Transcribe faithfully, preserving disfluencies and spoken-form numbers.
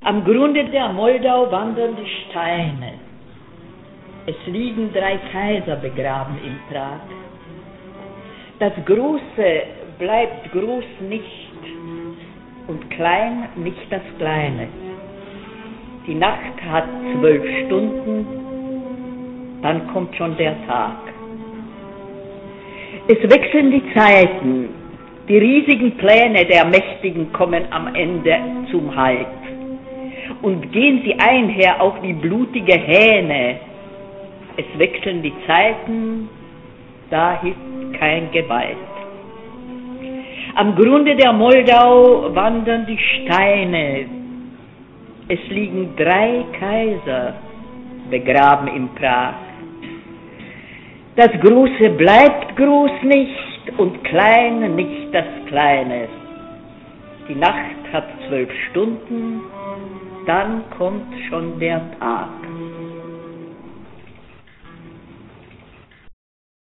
Am Grunde der Moldau wandern die Steine. Es liegen drei Kaiser begraben in Prag. Das Große bleibt groß nicht und klein nicht das Kleine. Die Nacht hat zwölf Stunden, dann kommt schon der Tag. Es wechseln die Zeiten, die riesigen Pläne der Mächtigen kommen am Ende zum Halt. Und gehen sie einher auch wie blutige Hähne. Es wechseln die Zeiten, da hilft kein Gewalt. Am Grunde der Moldau wandern die Steine. Es liegen drei Kaiser begraben in Prag. Das Große bleibt groß nicht und klein nicht das Kleine. Die Nacht hat zwölf Stunden, dann kommt schon der Tag.